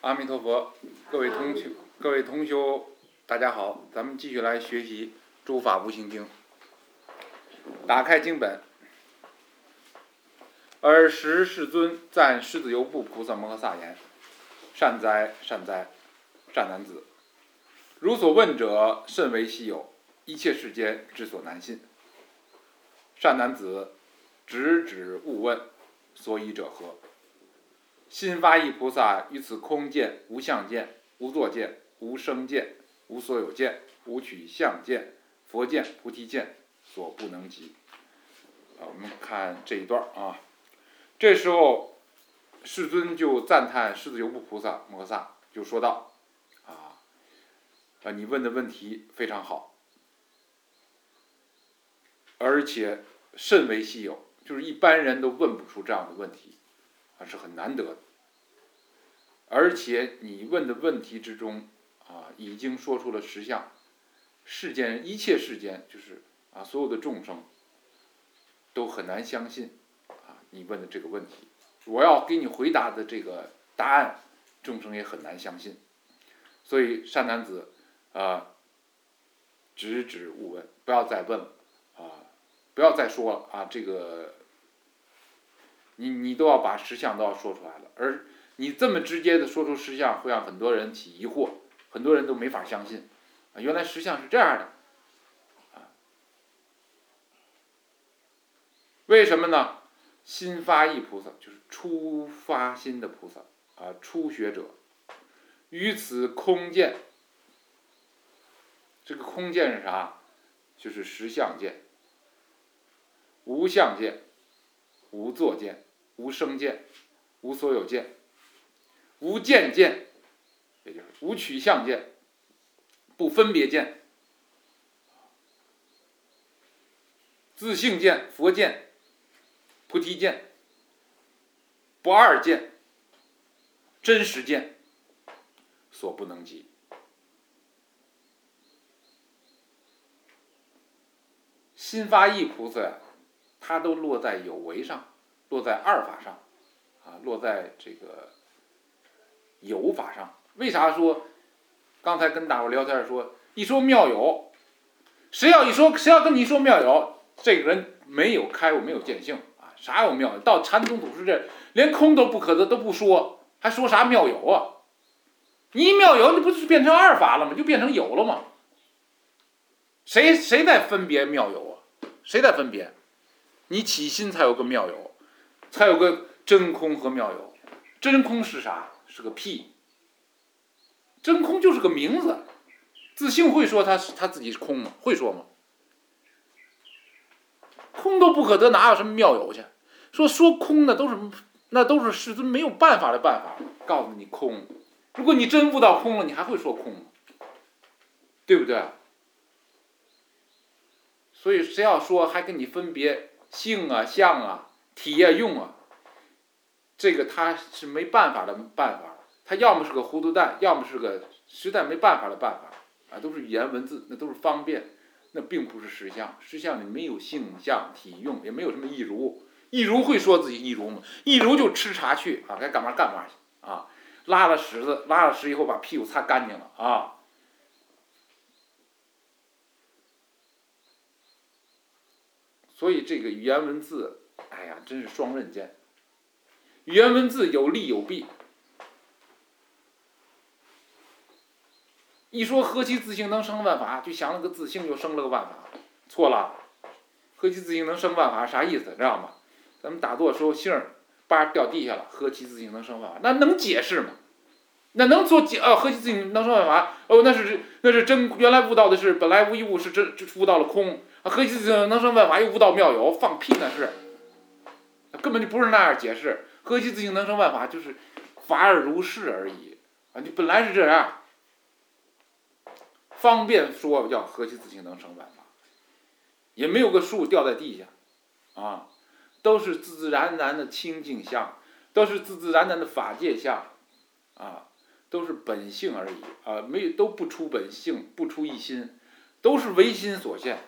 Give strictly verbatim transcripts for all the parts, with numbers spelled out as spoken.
阿弥陀佛，各位同学，各位同修，大家好，咱们继续来学习《诸法无形经》。打开经本，尔时世尊赞狮子游部菩萨摩诃萨言：“善哉，善哉，善男子！如所问者，甚为稀有，一切世间之所难信。善男子，直指勿问，所以者何？心发意菩萨于此空见、无相见、无作见、无生见、无所有见、无取相见、佛见、菩提见，所不能及。”啊，我们看这一段啊。这时候，世尊就赞叹狮子游部菩萨摩诃萨，就说道：“啊，啊，你问的问题非常好，而且甚为稀有，就是一般人都问不出这样的问题，啊，是很难得的。而且你问的问题之中，啊，已经说出了实相，世间一切世间，就是啊，所有的众生都很难相信啊，你问的这个问题，我要给你回答的这个答案，众生也很难相信。所以善男子，啊，直指勿问，不要再问了啊，不要再说了啊，这个你你都要把实相都要说出来了，而你这么直接的说出实相，会让很多人起疑惑，很多人都没法相信啊，原来实相是这样的。为什么呢？心发意菩萨就是初发心的菩萨啊，初学者，于此空见，这个空见是啥？就是实相见、无相见、无作见、无生见、无所有见、无见见，也就是无取相见、不分别见、自性见、佛见、菩提见、不二见、真实见，所不能及。心发意菩萨呀，它都落在有为上，落在二法上，啊，落在这个有法上。为啥说？刚才跟大伙聊天说，一说妙有，谁要一说，谁要跟你说妙有，这个人没有开悟，没有见性。啥有妙有？到禅宗祖师这连空都不可得都不说，还说啥妙有啊？你一妙有，你不是变成二法了吗？就变成有了吗？谁谁在分别妙有啊？谁在分别？你起心才有个妙有，才有个真空和妙有。真空是啥？是个屁。真空就是个名字。自性会说他他自己是空吗？会说吗？空都不可得，哪有什么妙有去？说说空的都是那都是世尊没有办法的办法，告诉你空。如果你真悟到空了，你还会说空吗？对不对？所以谁要说还跟你分别性啊、相啊、体啊、用啊，这个他是没办法的办法。他要么是个糊涂蛋，要么是个实在没办法的办法啊，都是语言文字，那都是方便。那并不是实相，实相里没有性相体用，也没有什么一如。一如会说自己一如吗？一如就吃茶去啊，该干嘛干嘛去啊！拉了屎子，拉了屎以后把屁股擦干净了啊！所以这个语言文字，哎呀，真是双刃剑。语言文字有利有弊。一说何其自性能生万法，就想了个自性就生了个万法，错了。何其自性能生万法啥意思？知道吗？咱们打坐的时候性儿叭掉地下了，何其自性能生万法，那能解释吗？那能做解？哦，何其自性能生万法？哦，那是那是真，原来悟到的是本来无一物，是真悟到了空。啊，何其自性能生万法，又悟到妙有，放屁那是，根本就不是那样解释。何其自性能生万法，就是法尔如是而已啊！你本来是这样。方便说叫何其自性能生万法，也没有个树掉在地下，啊，都是自自然然的清净相，都是自自然然的法界相，啊，都是本性而已啊，没有都不出本性，不出一心，都是唯心所现。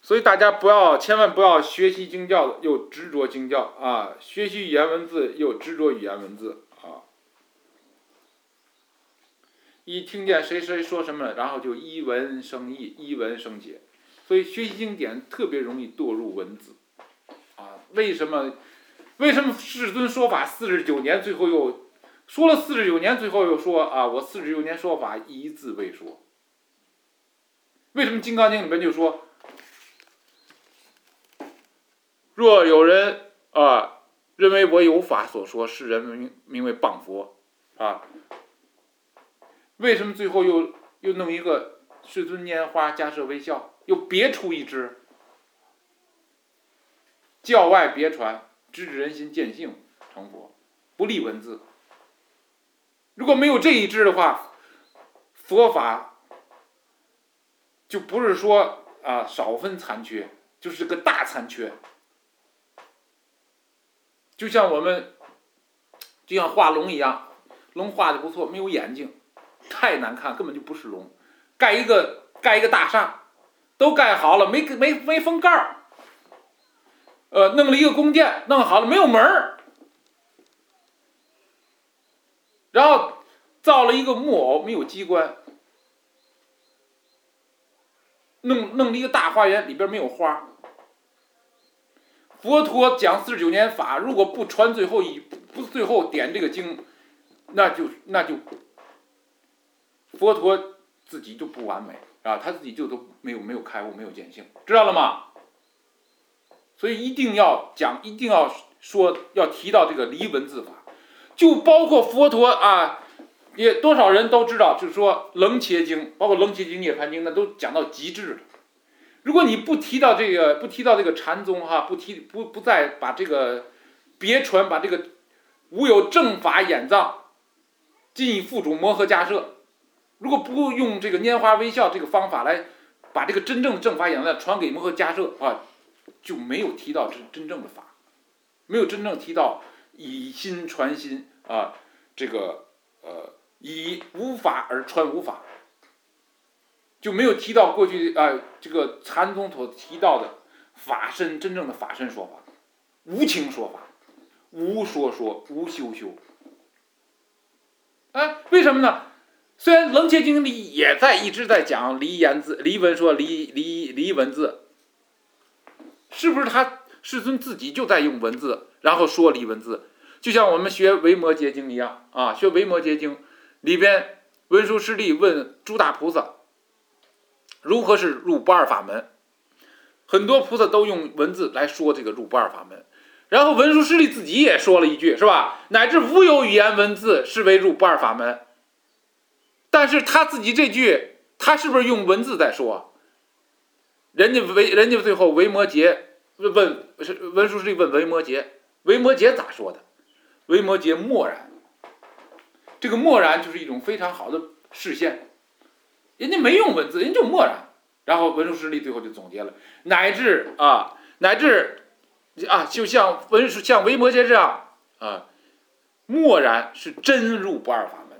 所以大家不要，千万不要学习经教又执着经教啊，学习语言文字又执着语言文字啊。一听见谁谁说什么，然后就依文生义，依文生解。所以学习经典特别容易堕入文字啊。为什么？为什么世尊说法四十九年，最后又说了四十九年，最后又说啊，我四十九年说法一字未说？为什么《金刚经》里面就说，若有人啊认为我有法所说，是人名名为谤佛啊？为什么最后又又弄一个世尊拈花迦摄微笑，又别出一支？教外别传，直指人心，见性成佛，不立文字。如果没有这一支的话，佛法就不是说啊少分残缺，就是个大残缺。就像我们，就像画龙一样，龙画的不错，没有眼睛，太难看，根本就不是龙。盖一个盖一个大厦，都盖好了，没没没封盖儿。呃，弄了一个宫殿，弄好了没有门儿，然后造了一个木偶，没有机关，弄弄了一个大花园，里边没有花。佛陀讲四十九年法，如果不传最后一不最后点这个经，那就那就佛陀自己就不完美啊，他自己就都没有没有开悟，没有见性，知道了吗？所以一定要讲，一定要说，要提到这个离文字法，就包括佛陀啊，也多少人都知道，就是说楞伽经，包括楞伽经、涅盘经，那都讲到极致了。如果你不提到这个，不提到这个禅宗哈，不提不不再把这个别传，把这个无有正法眼藏，尽以付诸摩诃迦摄，如果不用这个拈花微笑这个方法来把这个真正的正法眼藏传给摩诃迦摄啊，就没有提到真真正的法，没有真正提到以心传心啊，这个呃以无法而传无法，就没有提到过去啊、呃、这个禅宗所提到的法身，真正的法身说法，无情说法，无说说，无修修。哎，为什么呢？虽然楞伽经里也在一直在讲离言字、离文说、离离离文字。是不是他世尊自己就在用文字，然后说离文字？就像我们学维摩诘经一样啊，学维摩诘经里边，文殊师利问诸大菩萨如何是入不二法门，很多菩萨都用文字来说这个入不二法门，然后文殊师利自己也说了一句，是吧？乃至无有语言文字是为入不二法门。但是他自己这句，他是不是用文字在说？人家维人家最后维摩诘问文殊师利问维摩诘，维摩诘咋说的？维摩诘默然。这个默然就是一种非常好的示现，人家没用文字，人家就默然。然后文殊师利最后就总结了，乃至啊，乃至啊，就像文殊像维摩诘这样啊，默然是真入不二法门。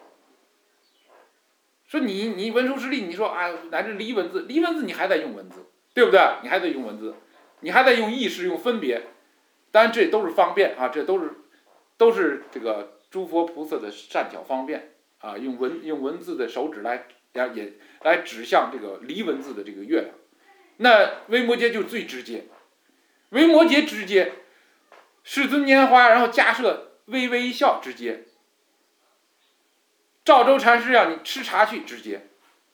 说你你文殊师利，你说啊，乃至离文字，离文字你还在用文字，对不对？你还在用文字，你还在用意识，用分别。当然这都是方便啊，这都是都是这个诸佛菩萨的善巧方便啊，用文用文字的手指来来也来指向这个离文字的这个月亮。那维摩诘就最直接，维摩诘直接，世尊拈花，然后迦摄微微一笑直接。赵州禅师让你吃茶去直接。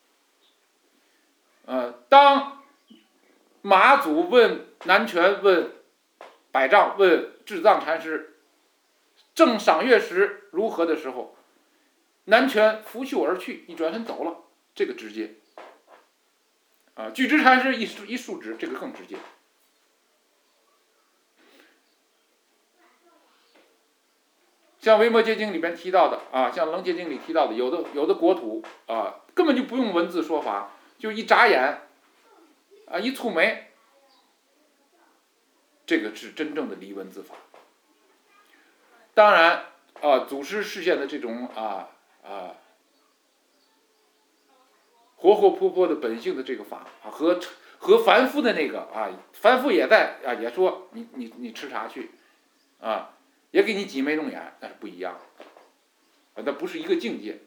呃，当马祖问南泉问百丈问智藏禅师正赏月时如何的时候，南泉拂袖而去，一转身走了，这个直接。啊，巨直禅师一一竖指，这个更直接。像维摩诘经里边提到的啊，像楞伽经里提到的，有的有的国土啊，根本就不用文字说法，就一眨眼，啊，一蹙眉，这个是真正的离文字法。当然啊，祖师示现的这种啊啊活活泼泼的本性的这个法啊，和和凡夫的那个啊，凡夫也在啊，也说你你你吃茶去，啊，也给你挤眉弄眼，那是不一样的，啊，那不是一个境界。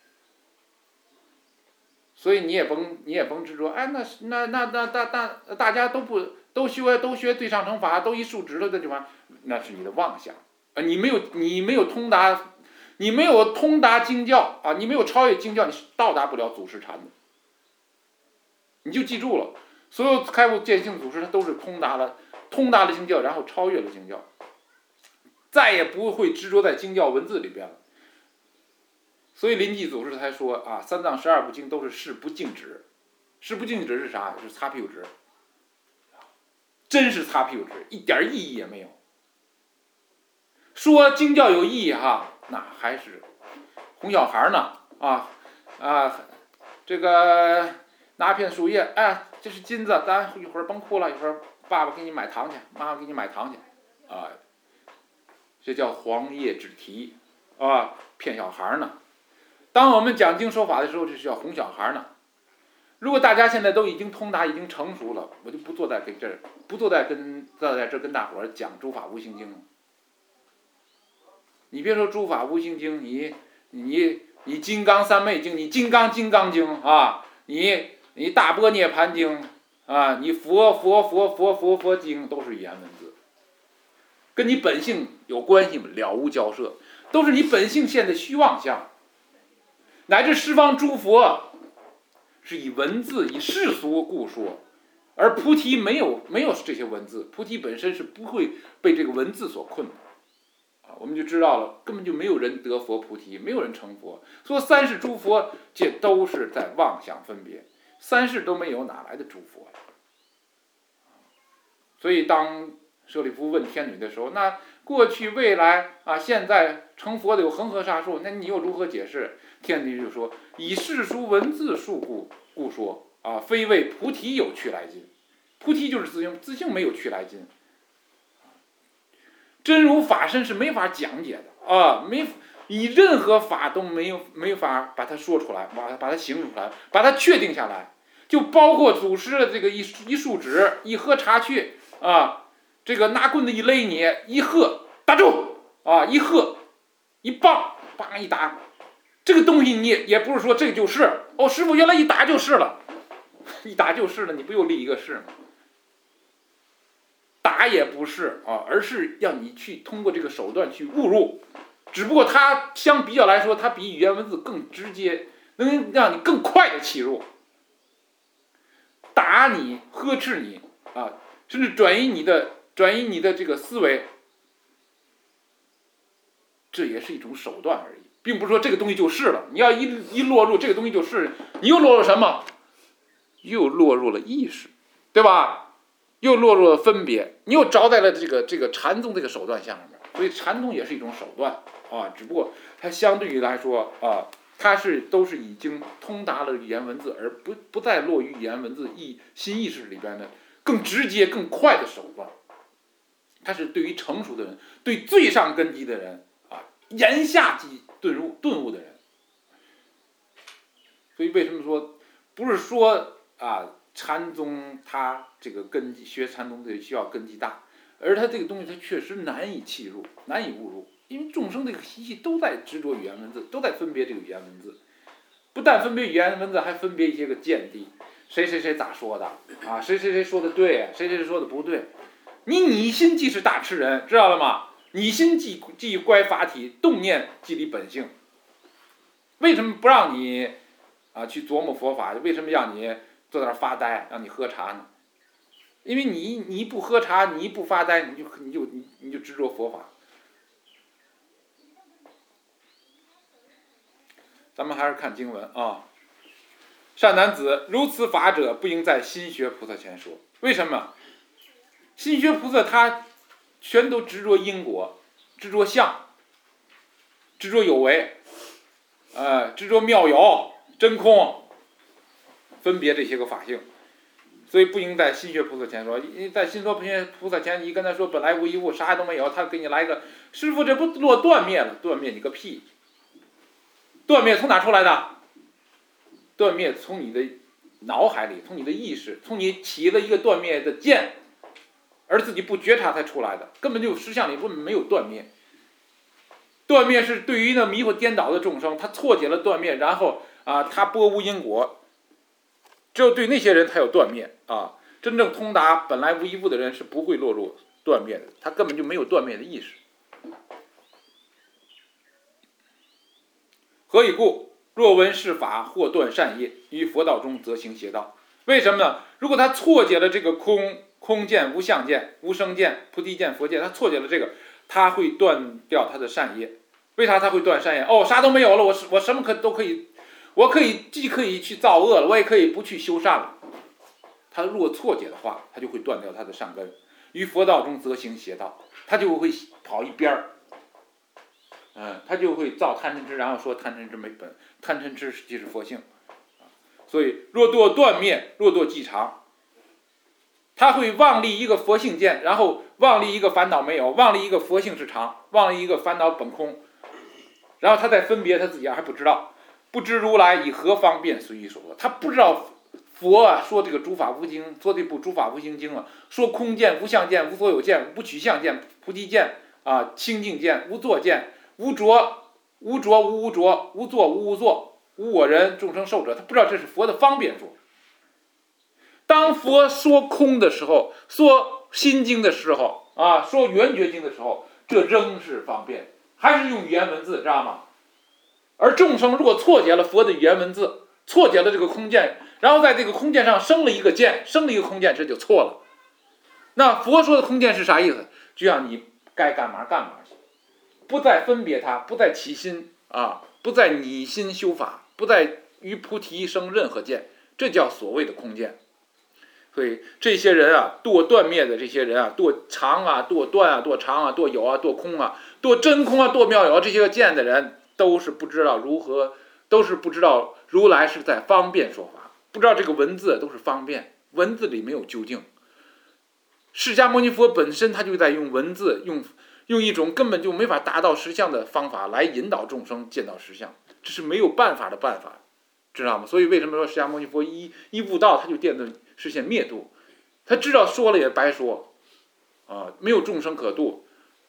所以你也甭你也甭执着，哎，那那那那大大大家都不都学都学对上乘法，都一竖直了的地方，那是你的妄想啊！你没有你没有通达，你没有通达经教啊！你没有超越经教，你是到达不了祖师禅的。你就记住了，所有开悟见性祖师他都是通达了通达了经教，然后超越了经教，再也不会执着在经教文字里边了。所以临济祖师才说啊，三藏十二部经都是事不净止，事不净止是啥？是擦屁股纸，真是擦屁股纸，一点意义也没有。说经教有意义哈，那还是哄小孩呢啊啊，这个拿片树叶，哎，这是金子，咱一会儿甭哭了，一会儿爸爸给你买糖去，妈妈给你买糖去，啊，这叫黄叶之题啊，骗小孩呢。当我们讲经说法的时候，这是要哄小孩呢。如果大家现在都已经通达、已经成熟了，我就不坐在跟这儿，不坐在跟坐在这儿跟大伙儿讲诸法无性经了。你别说诸法无性经，你你你金刚三昧经，你金刚金刚经啊，你你大般涅盘经啊，你佛佛佛佛佛佛经都是语言文字，跟你本性有关系吗？了无交涉，都是你本性现的虚妄相。乃至十方诸佛是以文字以世俗故说，而菩提没有没有这些文字，菩提本身是不会被这个文字所困的啊，我们就知道了，根本就没有人得佛菩提，没有人成佛。说三世诸佛，这都是在妄想分别，三世都没有，哪来的诸佛呀？所以当舍利弗问天女的时候，那过去未来啊，现在成佛的有恒河沙数，那你又如何解释？天女就说：“以世俗文字数故故说啊，非谓菩提有去来今。菩提就是自性，自性没有去来今。真如法身是没法讲解的啊，没以任何法都没有没法把它说出来，把把它形容出来，把它确定下来。就包括祖师的这个一一竖指，一喝茶去啊，这个拿棍子一勒你，一喝打住啊，一喝一棒，棒一打。”这个东西你也不是说这个就是哦，师傅原来一打就是了，一打就是了，你不又立一个是吗？打也不是啊，而是要你去通过这个手段去误入，只不过它相比较来说，它比语言文字更直接，能让你更快的契入。打你、呵斥你啊，甚至转移你的转移你的这个思维，这也是一种手段而已。并不是说这个东西就是了，你要一一落入这个东西就是，你又落入什么？又落入了意识，对吧？又落入了分别，你又着在了这个这个禅宗这个手段下面。所以禅宗也是一种手段啊，只不过它相对于来说啊，它是都是已经通达了语言文字，而不不再落于语言文字意心意识里边的更直接更快的手段。它是对于成熟的人，对最上根基的人啊，言下即顿悟顿悟的人。所以为什么说不是说啊禅宗它这个根基学禅宗的需要根基大，而它这个东西它确实难以契入，难以误入，因为众生这个习气都在执着语言文字，都在分别这个语言文字，不但分别语言文字，还分别一些个见地，谁谁谁咋说的啊？谁谁谁说的对，谁谁谁说的不对。你拟心即是大痴人，知道了吗？拟心即即乖法体，动念即离本性。为什么不让你啊去琢磨佛法？为什么让你坐在那儿发呆，让你喝茶呢？因为你你不喝茶，你不发呆，你就你就你你就执着佛法。咱们还是看经文啊。善男子，如此法者，不应在心学菩萨前说。为什么？心学菩萨他全都执着因果，执着相，执着有为，呃，执着妙有、真空，分别这些个法性，所以不应在心学菩萨前说。因为在心说菩萨前，你跟他说本来无一物，啥都没有，他给你来个师傅，这不落断灭了？断灭你个屁！断灭从哪出来的？断灭从你的脑海里，从你的意识，从你起了一个断灭的见，而自己不觉察才出来的，根本就实相里根本没有断灭。断灭是对于那迷惑颠倒的众生，他错解了断灭，然后啊，他拨无因果，只有对那些人才有断灭啊。真正通达本来无一物的人是不会落入断灭的，他根本就没有断灭的意识。何以故？若闻是法，或断善业，于佛道中则行邪道。为什么呢？如果他错解了这个空空见、无相见、无生见、菩提见、佛见，他错解了这个，他会断掉他的善业。为啥他会断善业？哦，啥都没有了，我我什么可都可以，我可以既可以去造恶了，我也可以不去修善了。他如果错解的话，他就会断掉他的善根。于佛道中则行邪道，他就会跑一边儿。嗯，他就会造贪嗔痴，然后说贪嗔痴没本，贪嗔痴即是佛性。所以若堕断灭，若堕寂常，他会妄立一个佛性见，然后妄立一个烦恼没有，妄立一个佛性是常，妄立一个烦恼本空，然后他再分别他自己还不知道，不知如来以何方便随意说，他不知道佛啊说这个诸法无经，说这部诸法无形经啊，说空见、无相见、无所有见、无取相见、菩提见啊、清净见、无作见、无着、无着无无着、无作无无作、无我人、众生寿者，他不知道这是佛的方便说。当佛说空的时候，说心经的时候啊，说圆觉经的时候，这仍是方便，还是用语言文字，知道吗？而众生如果错解了佛的语言文字，错解了这个空见，然后在这个空见上生了一个见，生了一个空见，这就错了。那佛说的空见是啥意思？就让你该干嘛干嘛去，不再分别它，不再起心啊，不再拟心修法，不再于菩提生任何见，这叫所谓的空见。所以这些人啊，堕断灭的这些人啊，堕常啊，堕断啊，堕常啊，堕有啊，堕空啊，堕真空啊，堕妙有啊，这些个见的人，都是不知道如何，都是不知道如来是在方便说法，不知道这个文字都是方便，文字里没有究竟。释迦牟尼佛本身他就在用文字，用用一种根本就没法达到实相的方法来引导众生见到实相，这是没有办法的办法，知道吗？所以为什么说释迦牟尼佛一一悟道，他就奠定实现灭度，他知道说了也白说，啊，没有众生可度。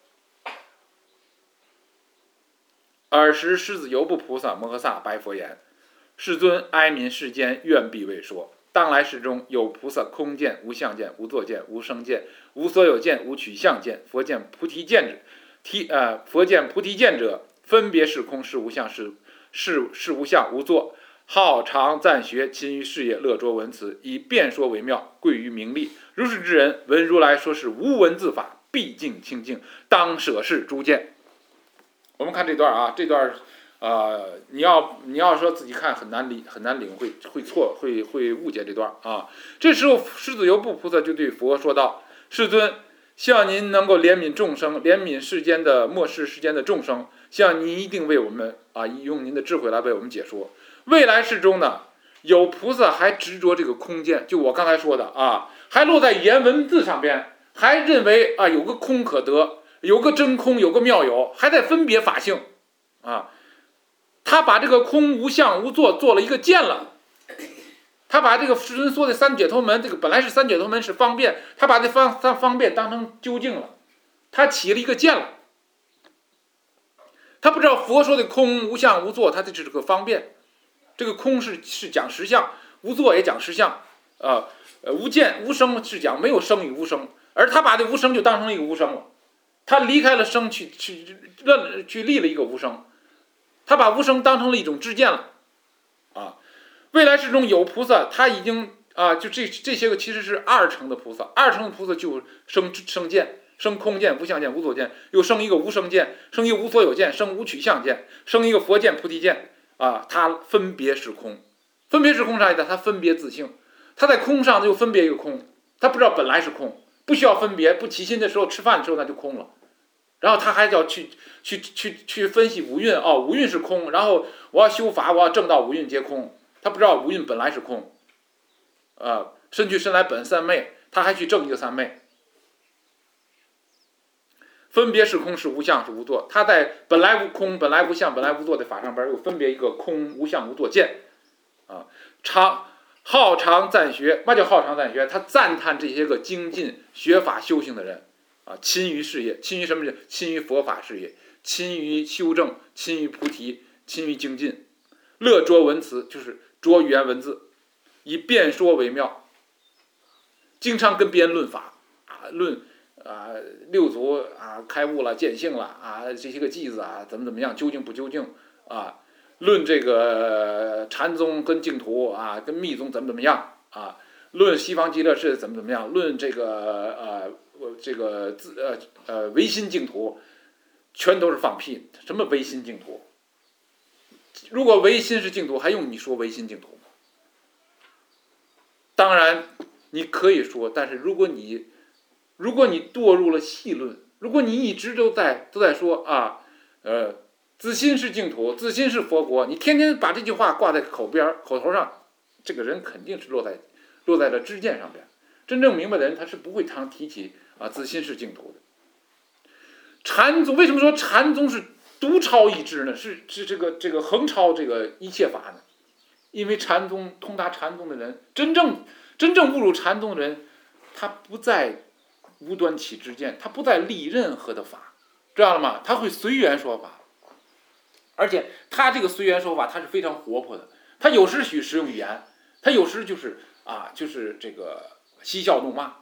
尔时狮子游部菩萨摩诃萨白佛言：世尊，哀悯世间，愿必为说。当来世中有菩萨空见、无相见、无作见、无生见、无所有见、无取相见，佛见菩提见者，提呃佛见菩提见者，分别是空，是无相，是是是无相无作，好常赞学，勤于事业，乐着文辞，以辩说为妙，贵于名利。如是之人，闻如来说是无文字法，毕竟清净，当舍世诸见。我们看这段啊，这段呃，你要你要说自己看很难理很难领会，会错会会误解这段啊。这时候狮子游部菩萨就对佛说道：世尊，希望您能够怜悯众生，怜悯世间的末世世间的众生，希望您一定为我们啊，用您的智慧来为我们解说。未来世中呢，有菩萨还执着这个空见，就我刚才说的啊，还落在语言文字上边，还认为啊有个空可得，有个真空，有个妙有，还在分别法性啊。他把这个空无相无作做了一个见了，他把这个世尊说的三解脱门，这个本来是三解脱门是方便，他把这方三方便当成究竟了，他起了一个见了。他不知道佛说的空无相无作，他这是个方便。这个空是是讲实相，无作也讲实相，呃呃无见无生是讲没有生与无生，而他把这无生就当成一个无生了，他离开了生去去去去立了一个无生。他把无生当成了一种知见了，啊，未来世中有菩萨，他已经啊，就这这些个其实是二乘的菩萨，二乘的菩萨就生生见，生空见、无相见、无所见，又生一个无生见，生一个无所有见，生无取相见，生一个佛见、菩提见，啊，他分别是空，分别是空啥意思？他分别自性，他在空上就分别一个空，他不知道本来是空，不需要分别，不起心的时候吃饭的时候那就空了。然后他还要去去去去分析五蕴哦，五蕴是空，然后我要修法，我要证到五蕴皆空。他不知道五蕴本来是空，呃，身去身来本三昧，他还去证一个三昧。分别是空，是无相，是无作。他在本来无空、本来无相、本来无作的法上边又分别一个空、无相、无作见，啊，常好常赞学，嘛叫好常赞学？他赞叹这些个精进学法修行的人啊，勤于事业，勤于什么？勤于佛法事业，勤于修正，勤于菩提，勤于精进。乐拙文辞，就是拙语言文字，以辩说为妙，经常跟别人论法啊，论啊六祖啊开悟了见性了啊，这些个偈子啊怎么怎么样，究竟不究竟啊？论这个禅宗跟净土啊，跟密宗怎么怎么样啊？论西方极乐世怎么怎么样？论这个呃这个自呃呃唯心净土，全都是放屁。什么唯心净土？如果唯心是净土，还用你说唯心净土吗？当然你可以说，但是如果你如果你堕入了细论，如果你一直都在都在说啊呃。自心是净土，自心是佛国。你天天把这句话挂在口边、口头上，这个人肯定是落在落在了知见上边。真正明白的人，他是不会常提起啊自心是净土的。禅宗为什么说禅宗是独超一支呢？是是这个这个横超这个一切法呢？因为禅宗通达禅宗的人，真正真正误入禅宗的人，他不再无端起知见，他不再立任何的法，知道了吗？他会随缘说法。而且他这个随缘说法，他是非常活泼的。他有时许使用语言，他有时就是啊，就是这个嬉笑怒骂，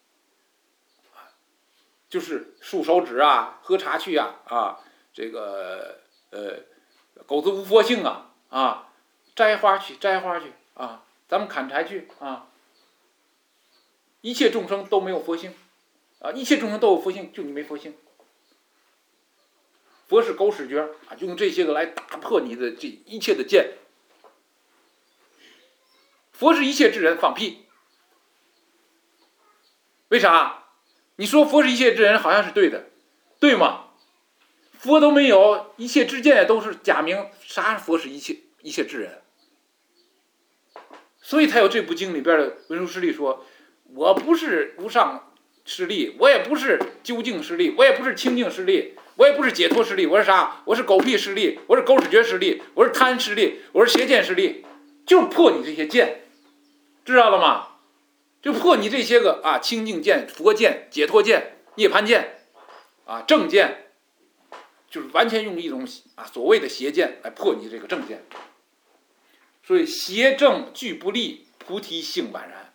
就是竖手指啊，喝茶去啊，啊，这个呃，狗子无佛性啊，啊，摘花去，摘花去啊，咱们砍柴去啊。一切众生都没有佛性啊，一切众生都有佛性，就你没佛性。佛是狗屎撅啊，用这些个来打破你的这一切的见。佛是一切之人，放屁。为啥？你说佛是一切之人，好像是对的，对吗？佛都没有，一切之见也都是假名，啥佛是一切一切之人？所以才有这部经里边的文殊师利说：“我不是无上师利，我也不是究竟师利，我也不是清净师利。”我也不是解脱势力，我是啥？我是狗屁势力，我是狗屎撅势力，我是贪势力，我是邪见势力，就是破你这些见，知道了吗？就破你这些个啊清净见、佛见、解脱见、涅槃见，啊正见，就是完全用一种啊所谓的邪见来破你这个正见。所以邪正俱不立，菩提性宛然。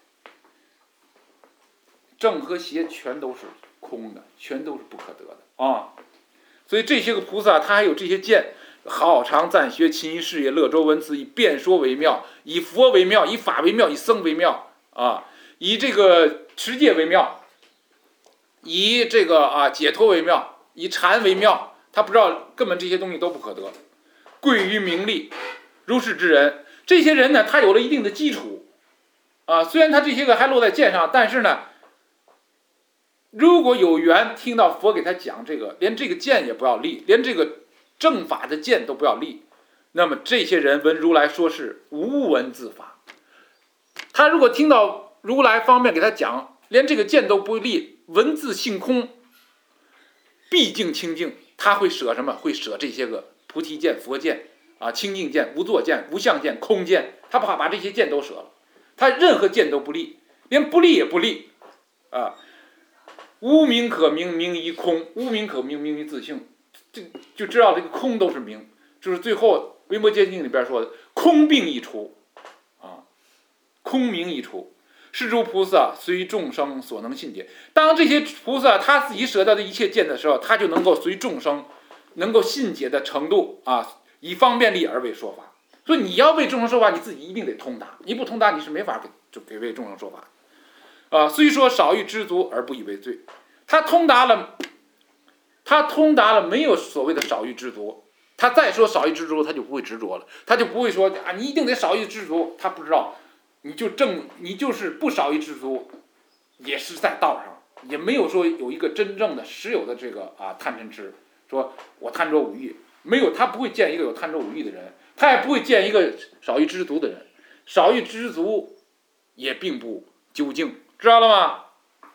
正和邪全都是空的，全都是不可得的啊！所以这些个菩萨，他还有这些见，好常赞学，勤于事业，乐拙文辞，以辩说为妙，以佛为妙，以法为妙，以僧为妙啊，以这个持戒为妙，以这个啊解脱为妙，以禅为妙。他不知道根本这些东西都不可得，贵于名利，如是之人，这些人呢，他有了一定的基础啊，虽然他这些个还落在见上，但是呢。如果有缘听到佛给他讲这个，连这个见也不要立，连这个正法的见都不要立，那么这些人闻如来说是无闻自法。他如果听到如来方面给他讲，连这个见都不立，文字性空，毕竟清净，他会舍什么？会舍这些个菩提见、佛见啊、清净见、无作见、无相见、空见，他怕把这些见都舍了，他任何见都不立，连不立也不立啊。无名可名，名于空；无名可名，名于自性。这就知道这个空都是名，就是最后《维摩诘经》里边说的“空病一除”，啊，空名一除。是诸菩萨随众生所能信解。当这些菩萨他自己舍掉的一切见的时候，他就能够随众生能够信解的程度啊，以方便力而为说法。所以你要为众生说法，你自己一定得通达，你不通达，你是没法给就给为众生说法。啊，虽说少欲知足而不以为罪，他通达了，他通达了，没有所谓的少欲知足。他再说少欲知足，他就不会执着了，他就不会说啊，你一定得少欲知足。他不知道，你就正，你就是不少欲知足，也是在道上，也没有说有一个真正的实有的这个啊贪嗔痴，说我贪着五欲，没有，他不会见一个有贪着五欲的人，他也不会见一个少欲知足的人，少欲知足也并不究竟。知道了吗？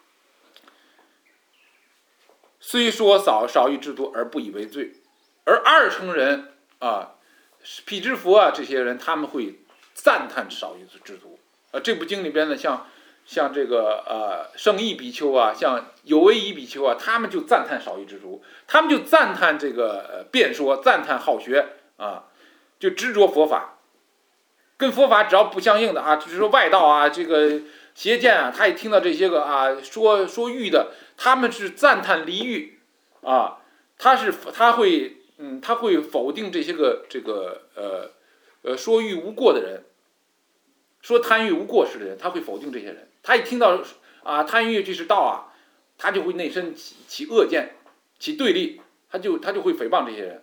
虽说少少欲知足而不以为罪，而二乘人啊，辟支佛啊，这些人他们会赞叹少欲知足。呃，这部经里边呢，像像这个呃圣义比丘啊，像有为仪比丘啊，他们就赞叹少欲知足，他们就赞叹这个呃辩说，赞叹好学啊，就执着佛法，跟佛法只要不相应的啊，就是说外道啊，这个邪见啊，他一听到这些个啊说说欲的，他们是赞叹离欲啊，他是他会嗯他会否定这些个这个呃呃说欲无过的人。说贪欲无过失的人，他会否定这些人。他一听到啊贪欲这是道啊，他就会内心起起恶见，起对立，他就他就会诽谤这些人。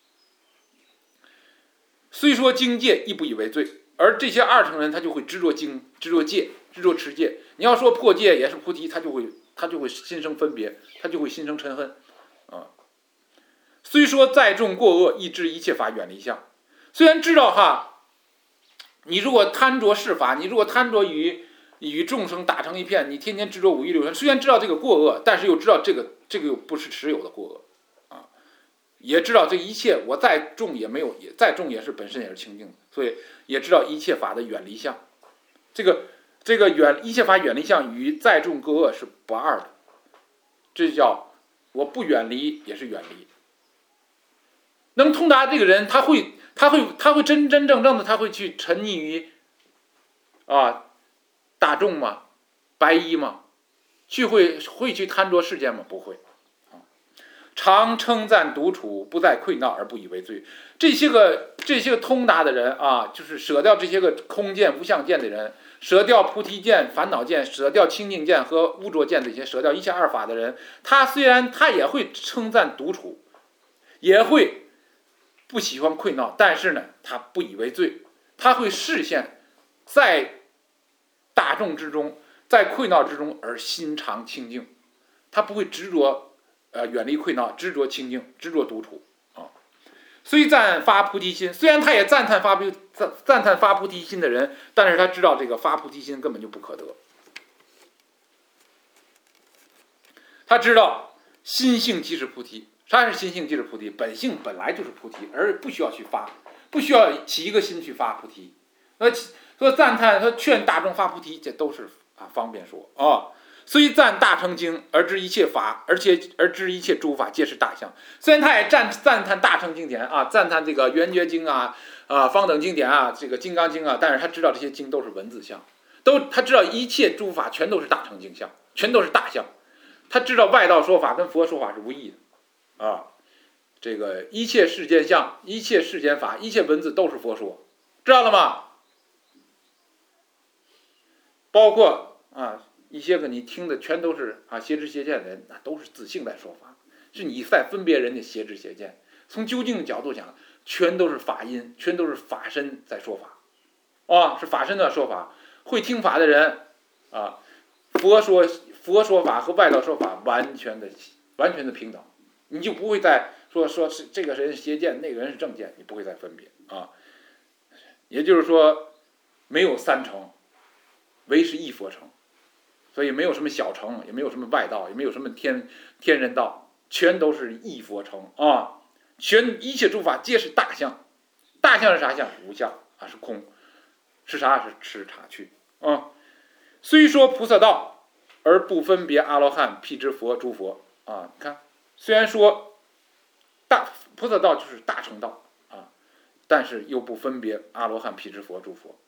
虽说经戒亦不以为罪，而这些二乘人他就会执着经、执着戒、执着持戒。你要说破戒也是菩提，他就会他就会心生分别，他就会心生嗔恨啊。虽说再重过恶，亦知一切法远离相。虽然知道哈。你如果贪着世法，你如果贪着与与众生打成一片，你天天执着五欲六尘，虽然知道这个过恶，但是又知道这个这个又不是持有的过恶啊，也知道这一切我再重也没有，也再重也是本身也是清净的，所以也知道一切法的远离相。这个这个远一切法远离相与再重过恶是不二的，这叫我不远离也是远离。能通达这个人，他会。他会，他会真真正正的，他会去沉溺于，啊，大众吗？白衣吗？去会会去贪着世间吗？不会。啊，常称赞独处，不再愧恼而不以为罪。这些个这些个通达的人啊，就是舍掉这些个空见、无相见的人，舍掉菩提见、烦恼见，舍掉清净见和污浊见这些，舍掉一切二法的人，他虽然他也会称赞独处，也会。不喜欢愧恼，但是呢，他不以为罪，他会视现，在大众之中，在愧恼之中而心常清净，他不会执着，呃，远离愧恼，执着清净，执着独处啊。虽赞发菩提心，虽然他也赞叹发菩赞赞叹发菩提心的人，但是他知道这个发菩提心根本就不可得，他知道心性即是菩提。啥是心性即是菩提？本性本来就是菩提，而不需要去发，不需要起一个心去发菩提。说说赞叹，说劝大众发菩提，这都是啊方便说啊。虽赞大乘经而知一切法，而且而知一切诸法皆是大相。虽然他也赞赞叹大乘经典啊，赞叹这个圆觉经啊、啊方等经典啊、这个金刚经啊，但是他知道这些经都是文字相，都他知道一切诸法全都是大乘经相，全都是大相。他知道外道说法跟佛说法是无异的。啊，这个一切世间相、一切世间法、一切文字都是佛说，知道了吗？包括啊一些个你听的全都是啊邪知邪见的人，那都是自性在说法，是你在分别人家邪知邪见。从究竟的角度讲，全都是法音，全都是法身在说法，啊，是法身的说法。会听法的人啊，佛说佛说法和外道说法完全的完全的平等。你就不会再说说是这个人是邪见，那个人是正见，你不会再分别啊。也就是说，没有三乘，唯是一佛乘，所以没有什么小乘，也没有什么外道，也没有什么天天人道，全都是一佛乘啊。全一切诸法皆是大相，大相是啥相？无相啊，是空，是啥？是吃茶去啊。虽说菩萨道，而不分别阿罗汉、辟支佛、诸佛啊，你看。虽然说大菩萨道就是大乘道啊，但是又不分别阿罗汉、辟支佛、诸佛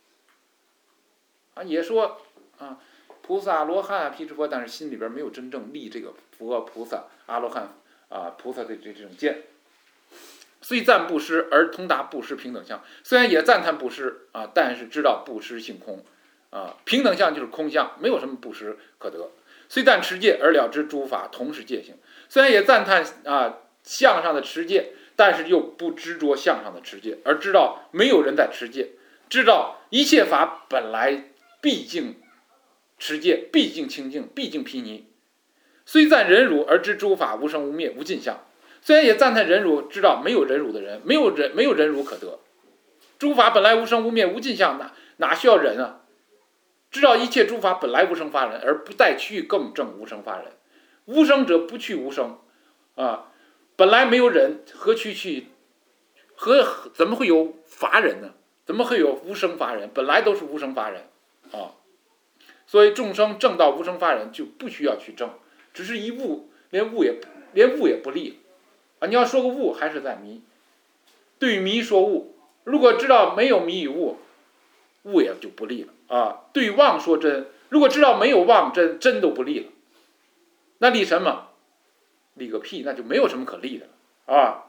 啊，也说啊菩萨、罗汉、辟支佛，但是心里边没有真正立这个佛、菩萨、阿罗汉啊菩萨的这这种见。虽赞布施而通达布施平等相，虽然也赞叹布施啊，但是知道布施性空啊，平等相就是空相，没有什么布施可得。虽赞持戒而了知诸法同是戒性，虽然也赞叹啊相上的持戒，但是又不执着相上的持戒，而知道没有人在持戒，知道一切法本来毕竟持戒，毕竟清净，毕竟毗尼。虽赞忍辱而知诸法无生无灭无尽相，虽然也赞叹忍辱，知道没有忍辱的人，没有忍没有忍辱可得，诸法本来无生无灭无尽相，哪哪需要忍啊？知道一切诸法本来无生法忍，而不待去更正无生法忍。无生者不去无生，啊，本来没有忍，何去去？何怎么会有法忍呢？怎怎么会有无生法忍？本来都是无生法忍啊。所以众生证到无生法忍就不需要去证，只是一悟，连悟也连悟也不立啊！你要说个悟，还是在迷，对迷说悟。如果知道没有迷与悟，悟也就不立了啊！对妄说真，如果知道没有妄真，真都不立了，那立什么？立个屁，那就没有什么可立的了啊！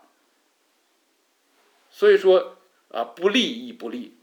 所以说啊，不立亦不立。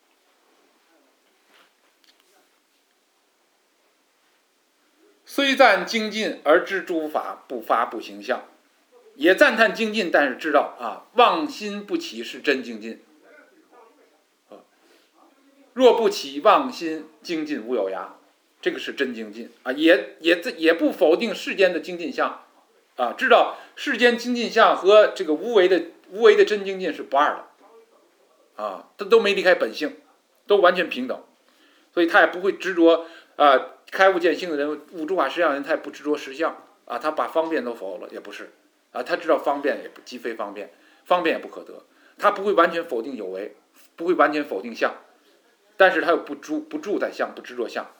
虽赞精进而知诸法不发不行相，也赞叹精进，但是知道啊，妄心不起是真精进。啊、若不起妄心，精进无有涯，这个是真精进啊！也也也不否定世间的精进相啊，知道世间精进相和这个无为的无为的真精进是不二的啊，他都没离开本性，都完全平等，所以他也不会执着啊。开悟见性的人，悟诸法实相人，他也不执着实相啊，他把方便都否了，也不是啊，他知道方便也既非方便，方便也不可得，他不会完全否定有为，不会完全否定相，但是他又不住不住在相，不执着相，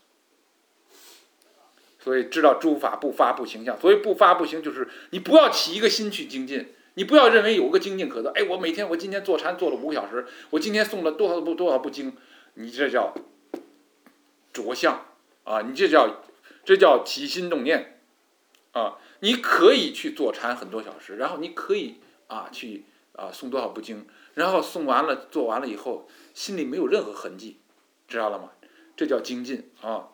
所以知道诸法不发不行相。所以不发不行，就是你不要起一个心去精进，你不要认为有个精进可得，哎，我每天我今天坐禅坐了五个小时，我今天诵了多少部多少部经，你这叫着相。啊，你这叫这叫起心动念啊！你可以去坐禅很多小时，然后你可以啊去啊诵多少部经，然后诵完了做完了以后，心里没有任何痕迹，知道了吗？这叫精进啊！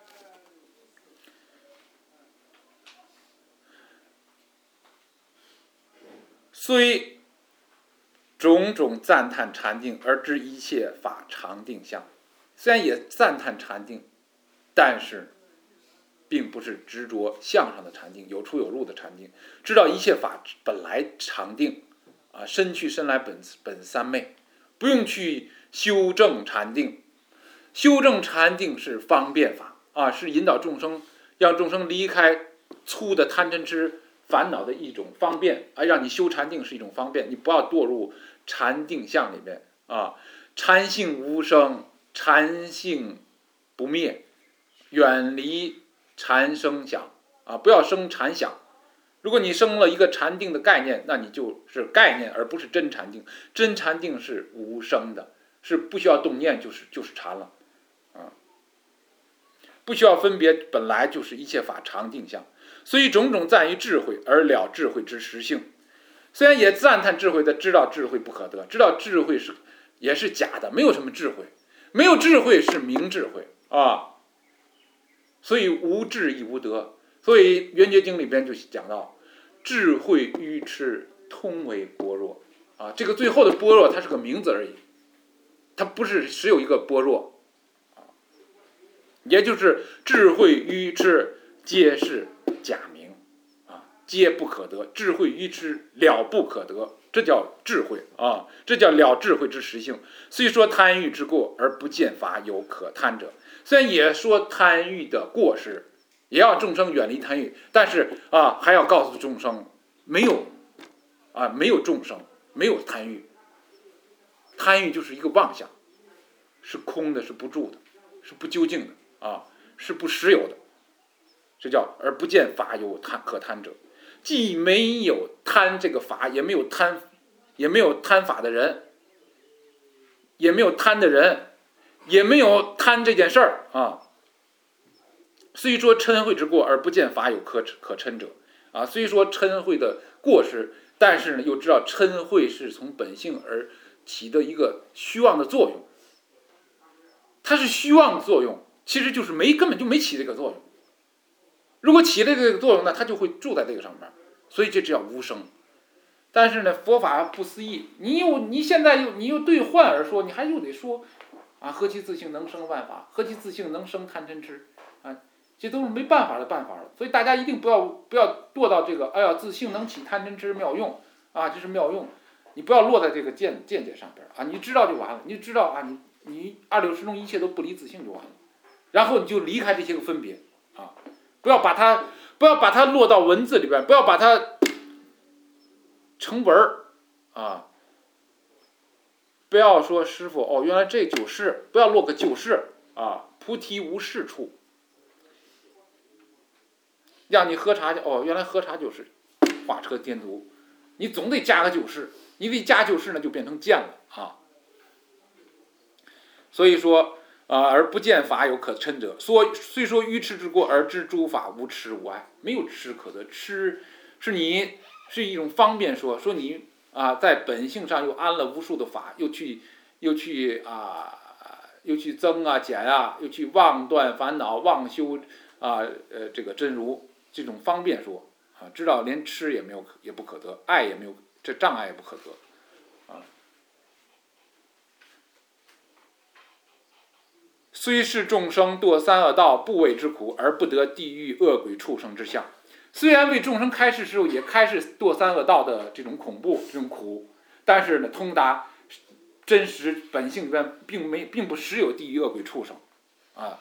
虽种种赞叹禅定，而知一切法常定相。虽然也赞叹禅定，但是并不是执着相上的禅定，有出有入的禅定，知道一切法本来常定啊，身去身来本本三昧，不用去修正禅定。修正禅定是方便法啊，是引导众生，让众生离开粗的贪嗔痴烦恼的一种方便啊，让你修禅定是一种方便，你不要堕入禅定相里面啊。禅性无生，禅性不灭。远离禅生想啊，不要生禅想。如果你生了一个禅定的概念，那你就是概念，而不是真禅定。真禅定是无生的，是不需要动念，就是就是禅了啊，不需要分别，本来就是一切法常定相。所以种种赞于智慧，而了智慧之实性。虽然也赞叹智慧的，知道智慧不可得，知道智慧是也是假的，没有什么智慧，没有智慧是明智慧啊。所以无智亦无得，所以圆觉经里边就讲到，智慧愚痴通为般若啊，这个最后的般若它是个名字而已，它不是只有一个般若啊，也就是智慧愚痴皆是假名啊，皆不可得，智慧愚痴了不可得，这叫智慧啊，这叫了智慧之实性。虽说贪欲之过，而不见法有可贪者。虽然也说贪欲的过失，也要众生远离贪欲，但是啊，还要告诉众生，没有啊，没有众生，没有贪欲。贪欲就是一个妄想，是空的，是不住的，是不究竟的啊，是不实有的。这叫而不见法有贪可贪者，既没有贪这个法，也没有贪，也没有贪法的人，也没有贪的人。也没有贪这件事儿啊。虽说嗔恚之过，而不见法有可可嗔者啊。虽说嗔恚的过失，但是呢，又知道嗔恚是从本性而起的一个虚妄的作用。它是虚妄的作用，其实就是没根本就没起这个作用。如果起了这个作用呢，它就会住在这个上面，所以这叫无生。但是呢，佛法不思议，你又你现在又你又对幻而说，你还又得说。啊，何其自性能生万法，何其自性能生贪嗔痴啊，这都是没办法的办法了。所以大家一定不要不要落到这个，哎呀，自性能起贪嗔痴妙用啊，这是妙用。你不要落在这个见见解上边啊，你知道就完了，你就知道啊，你你二六时中一切都不离自性就完了，然后你就离开这些个分别啊，不要把它不要把它落到文字里边，不要把它成文啊。不不要说师傅哦，原来这就是不要落个就是啊，菩提无是处。让你喝茶哦，原来喝茶就是画车颠足，你总得加个就是，你得加就是呢就变成见了啊。所以说啊、呃，而不见法有可嗔者，说虽说愚痴之过，而知诸法无痴无碍，没有痴可得。痴是你是一种方便说，说你啊、呃、在本性上又安了无数的法，又去又去啊、呃、又去增啊减啊，又去妄断烦恼，妄修啊 呃, 呃这个真如，这种方便说啊，知道连痴也没有也不可得，爱也没有，这障碍也不可得。虽是众生堕三恶道，不为之苦，而不得地狱恶鬼畜生之相。虽然为众生开示时候也开示堕三恶道的这种恐怖、这种苦，但是呢，通达真实本性里边并没并不实有地狱恶鬼畜生，啊，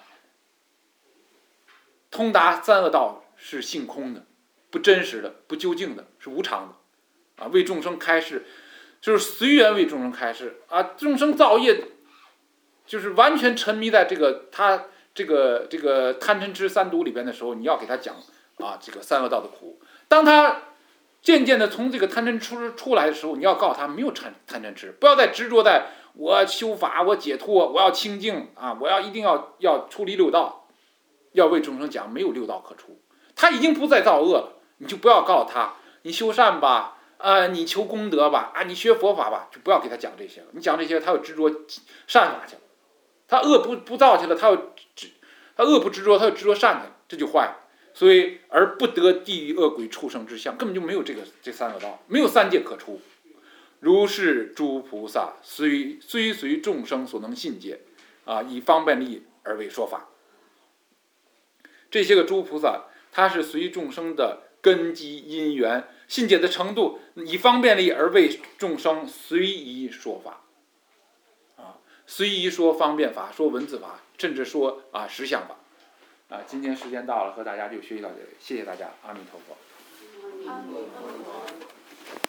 通达三恶道是性空的、不真实的、不究竟的，是无常的，啊，为众生开示，就是随缘为众生开示啊，众生造业。就是完全沉迷在这个他这个这个贪嗔痴三毒里边的时候，你要给他讲啊这个三恶道的苦。当他渐渐的从这个贪嗔痴出来的时候，你要告诉他没有贪贪嗔痴，不要再执着在我修法，我解脱，我要清净啊，我要一定要要出离六道，要为众生讲没有六道可出。他已经不再造恶了，你就不要告诉他你修善吧，呃，你求功德吧，啊，你学佛法吧，就不要给他讲这些了。你讲这些，他要执着善法去了。他恶不不造去了，他要他恶不执着，他要执着善去了，这就坏了。所以而不得地狱恶鬼畜生之相，根本就没有这个这三恶道，没有三界可出。如是诸菩萨虽虽随众生所能信解，啊，以方便利而为说法。这些个诸菩萨，他是随众生的根基因缘信解的程度，以方便利而为众生随意说法。随意说方便法，说文字法，甚至说啊实相法，啊，今天时间到了，和大家就学习到这里，谢谢大家，阿弥陀佛。 阿弥陀佛。